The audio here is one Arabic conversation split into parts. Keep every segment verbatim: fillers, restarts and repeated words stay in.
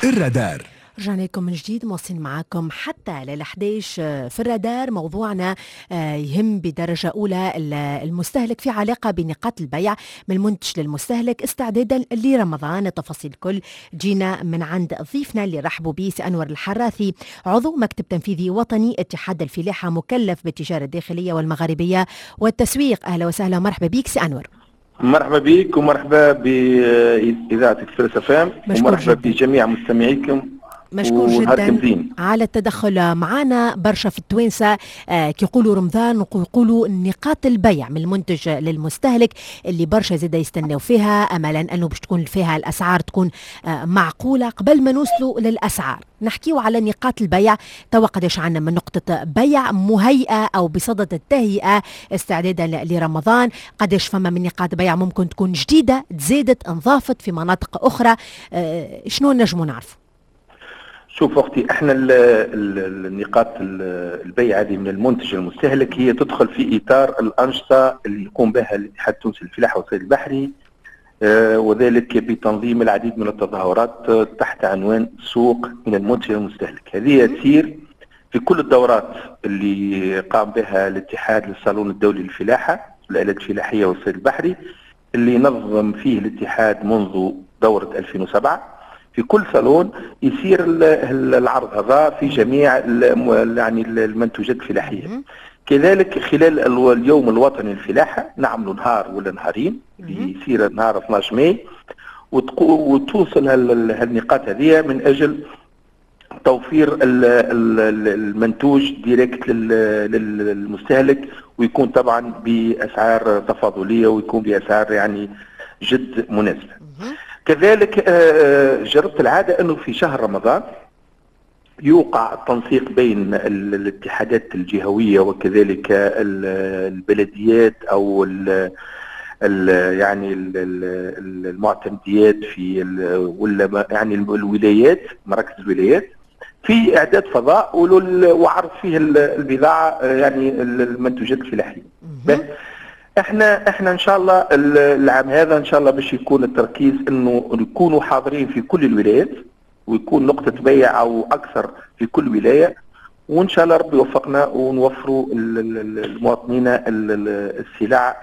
الرادار. رجعنا لكم من جديد، مواصلين معاكم حتى للحديش في الرادار. موضوعنا يهم بدرجة أولى المستهلك في علاقة بنقاط البيع من المنتج للمستهلك استعدادا لرمضان. التفاصيل كل جينا من عند ضيفنا اللي رحبوا به سي أنور الحراثي، عضو مكتب تنفيذي وطني اتحاد الفلاحة، مكلف بالتجارة الداخلية والمغاربية والتسويق. أهلا وسهلا ومرحبا بك سي أنور. مرحبا بك ومرحبا بإذاعة إكسبريس اف ام ومرحبا بجميع مستمعيكم. مشكور جدا على التدخل معنا. برشا في التوانسة آه كيقولوا رمضان ويقولوا نقاط البيع من المنتج للمستهلك اللي برشا زيادة يستناو فيها، أملا أنه باش تكون فيها الأسعار تكون آه معقولة. قبل ما نوصلوا للأسعار نحكيو على نقاط البيع. توا قداش عنا من نقطة بيع مهيئة أو بصدد التهيئة استعدادا لرمضان؟ قداش فما من نقاط بيع ممكن تكون جديدة تزادت انضافت في مناطق أخرى؟ آه شنو نجموا نعرفوا؟ شوف اختي، احنا النقاط البيع هذه من المنتج المستهلك هي تدخل في اطار الانشطه اللي يقوم بها الاتحاد التونسي للفلاحه والصيد البحري، آه وذلك بتنظيم العديد من التظاهرات تحت عنوان سوق من المنتج المستهلك. هذه تسير في كل الدورات اللي قام بها الاتحاد للصالون الدولي للفلاحه والآلات الفلاحيه والصيد البحري، اللي نظم فيه الاتحاد منذ دوره ألفين وسبعة. في كل صالون يصير العرض هذا في جميع يعني المنتوجات الفلاحيه. كذلك خلال اليوم الوطني للفلاحه نعملوا نهار ولا نهارين، يصير نهار اثناش ماي، وتوصل هالنقاط هذه من اجل توفير المنتوج ديريكت للمستهلك، ويكون طبعا باسعار تفاضليه ويكون باسعار يعني جد مناسبه. كذلك جربت العادة أنه في شهر رمضان يوقع التنسيق بين الاتحادات الجهوية وكذلك البلديات أو ال ال يعني المعتمديات في ولا يعني الولايات، مراكز الولايات، في إعداد فضاء وعرض فيه البضاعة يعني المنتوجات الفلاحية. احنا احنا ان شاء الله العام هذا ان شاء الله باش يكون التركيز انه نكونوا حاضرين في كل الولايات، ويكون نقطة بيع او اكثر في كل ولاية، وان شاء الله ربي يوفقنا ونوفروا المواطنين السلع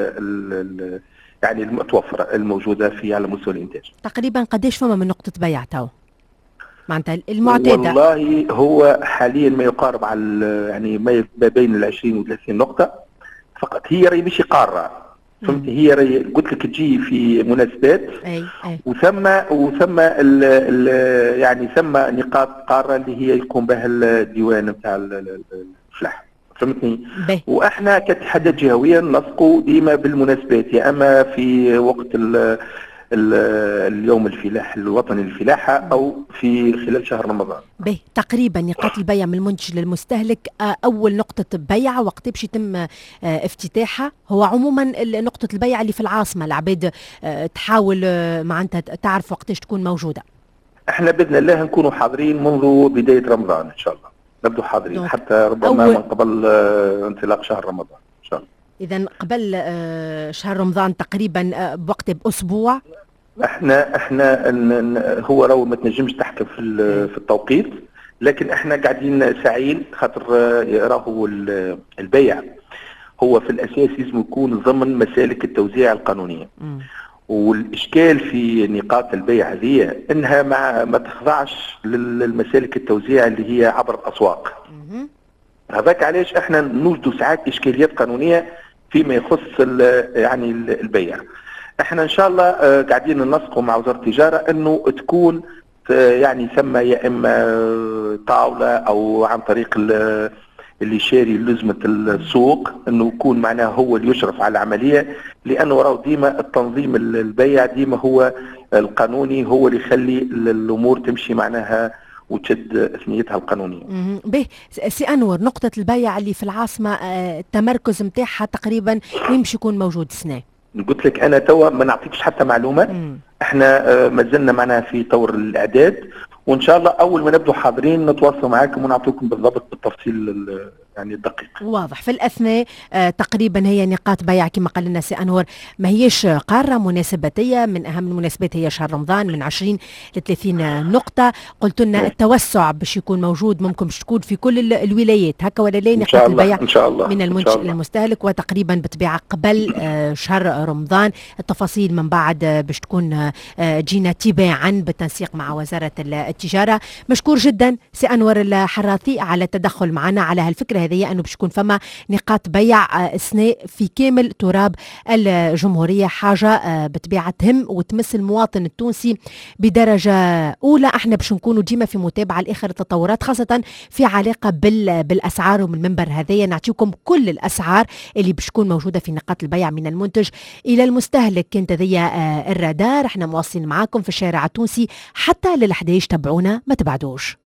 يعني المتوفرة الموجودة في على مستوى الانتاج. تقريبا قديش فما من نقطة بيع تو معناتها المعتادة؟ والله هو حاليا ما يقارب على يعني ما بين العشرين وثلاثين نقطة فقط. هي راهي ماشي قاره، فهمت؟ هي راهي قلت لك تجي في مناسبات، أي أي. وثم وثم ال ال يعني ثم نقاط قاره اللي هي يقوم بها الديوان نتاع الفلاحه، فهمتني؟ واحنا كاتحادات جهويه نلصقوا ديما بالمناسبات، يا اما في وقت ال اليوم الفلاح الوطني للفلاحة أو في خلال شهر رمضان. به تقريبا نقاط البيع من المنتج للمستهلك، أول نقطة بيع وقت باش يتم افتتاحها؟ هو عموما نقطة البيع اللي في العاصمة العباد تحاول معناتها تعرف وقتاش تكون موجودة. احنا بإذن الله نكونوا حاضرين منذ بداية رمضان إن شاء الله، نبدو حاضرين حتى ربما من قبل انطلاق شهر رمضان إن شاء الله. إذا قبل شهر رمضان تقريبا بوقت بأسبوع. احنا احنا هو راهو ما تنجمش تحكم في في التوقيت، لكن احنا قاعدين ساعين خاطر راهو البيع هو في الاساس لازم يكون ضمن مسالك التوزيع القانونيه. م. والاشكال في نقاط البيع هذه انها ما ما تخضعش للمسالك التوزيع اللي هي عبر الاسواق. هذاك علاش احنا نوجدوا ساعات اشكاليات قانونيه فيما يخص يعني البيع. احنا ان شاء الله قاعدين ننسقوا مع وزاره التجاره انه تكون يعني ثم يا اما طاوله او عن طريق اللي شاري لزمه السوق انه يكون معناه هو اللي يشرف على العمليه، لانه راهو ديما التنظيم البيع ديما هو القانوني هو اللي يخلي الامور تمشي معناها وتشد ثنيتها القانونيه. به سي انور، نقطه البيع اللي في العاصمه التمركز نتاعها تقريبا يمشي يكون موجود سنه؟ قلت لك انا توا ما نعطيكش حتى معلومات. مم. احنا ما زلنا معناها في طور الاعداد، وان شاء الله اول ما نبدو حاضرين نتواصل معاكم ونعطيكم بالضبط بالتفصيل يعني دقيق. واضح. في الأثناء آه تقريبا هي نقاط بيع كما قال لنا سي أنور ما هيش قارة مناسباتية، من أهم المناسبات هي شهر رمضان من عشرين ل ثلاثين نقطة. قلت لنا التوسع باش يكون موجود، ممكن باش تكون في كل الولايات هكا ولا لا؟ نقاط البيع إن شاء الله من المنتج للمستهلك، وتقريبا بتبيع قبل آه شهر رمضان. التفاصيل من بعد آه باش تكون آه جينا تباعا بالتنسيق مع وزارة التجارة. مشكور جدا سي أنور الحراثي على التدخل معنا على هالفكرة هذه، أنه باش يكون فما نقاط بيع أثناء في كامل تراب الجمهورية، حاجة بتبيع تهم وتمس المواطن التونسي بدرجة أولى. احنا باش نكونوا ديما في متابعة لآخر التطورات، خاصة في علاقة بالأسعار. ومن المنبر هذايا نعطيكم كل الأسعار اللي باش تكون موجودة في نقاط البيع من المنتج إلى المستهلك. كانت هذه الرادار، احنا مواصلين معاكم في الشارع التونسي حتى للحداش. تابعونا ما تبعدوش.